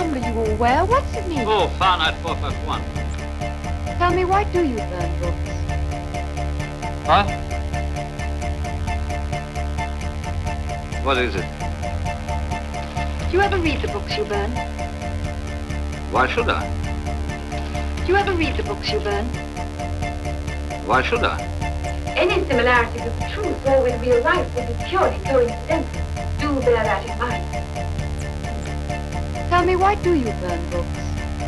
remember you all well. What's it mean? Oh, Fahrenheit 451. Tell me, why do you burn books? What? What is it? Do you ever read the books you burn? Why should I? Do you ever read the books you burn? Why should I? Any similarities of truth or with real life would be purely coincidental. Do bear that in mind. Tell me, why do you burn books?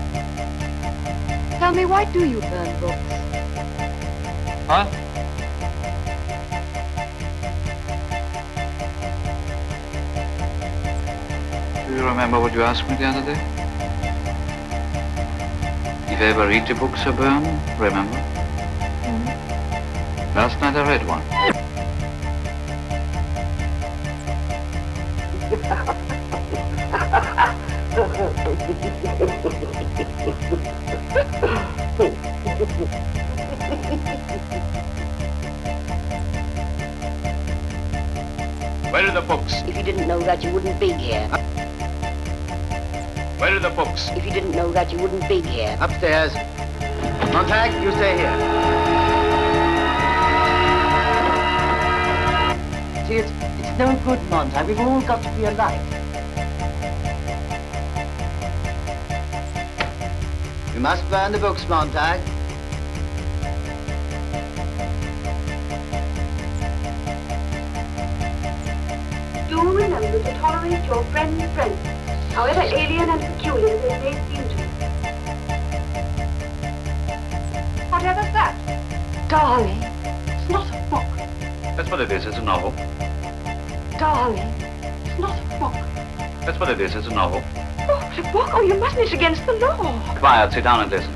Tell me, why do you burn books? What? Do you remember what you asked me the other day? If I ever read the books I burn, remember? Last night I read one. Where are the books? If you didn't know that, you wouldn't be here. Where are the books? If you didn't know that, you wouldn't be here. Upstairs. Montag, you stay here. See, it's no good, Montag. We've all got to be alike. You must burn the books, Montag. Do remember to tolerate your friend's friends, however alien and peculiar they may seem to you. Whatever's that? Darling, It's not a book. That's what it is, it's a novel. darling. It's not a book. That's what it is, it's a novel. Oh, it's a book. Oh, you mustn't. It's against the law. Quiet, sit down and listen.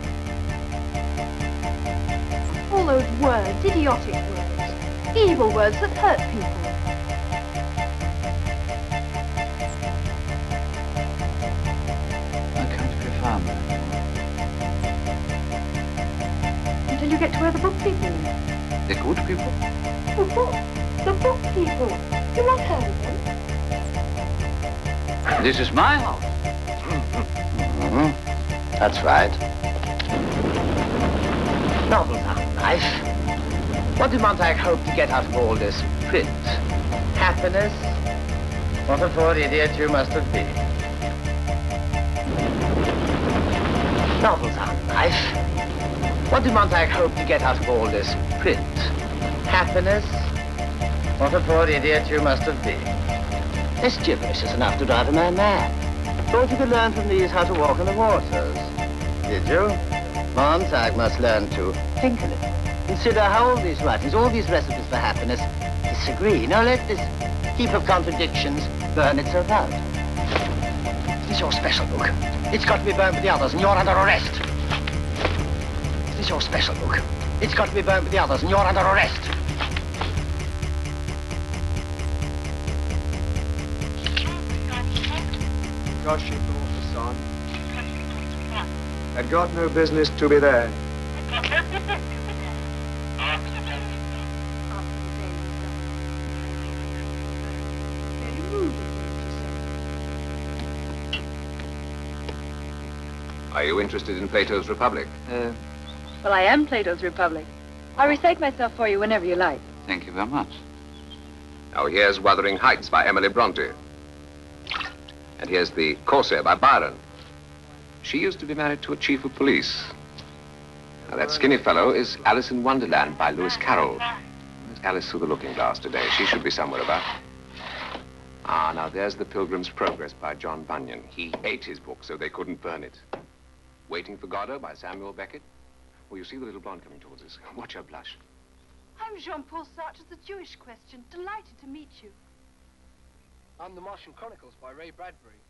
All those words, idiotic words, evil words that hurt people. I come to be a farmer. Until you get to where the book people are. The good people? The book people. You've not heard of them? This is my house. That's right. Novels are nice. What did Montag hope to get out of all this print? Happiness? What a poor idiot you must have been. Novels are nice. What did Montag hope to get out of all this print? Happiness? What a poor idiot you must have been. This gibberish is enough to drive a man mad. Thought you could learn from these how to walk on the waters. Did you? Montag must learn to think a little. Consider how all these writings, all these recipes for happiness disagree. Now let this heap of contradictions burn itself out. This is your special book. It's got to be burned with the others and you're under arrest. This is your special book. It's got to be burned with the others and you're under arrest. Gosh, awful son. Had got no business to be there. Are you interested in Plato's Republic? Well, I am Plato's Republic. I'll recite myself for you whenever you like. Thank you very much. Now here's Wuthering Heights by Emily Bronte. And here's The Corsair by Byron. She used to be married to a chief of police. Now that skinny fellow is Alice in Wonderland by Lewis Carroll. There's Alice through the looking glass today. She should be somewhere about. Ah, now there's The Pilgrim's Progress by John Bunyan. He ate his book, so they couldn't burn it. Waiting for Godot by Samuel Beckett. Well, you see the little blonde coming towards us. Watch her blush. I'm Jean-Paul Sartre's The Jewish Question. Delighted to meet you. I'm The Martian Chronicles by Ray Bradbury.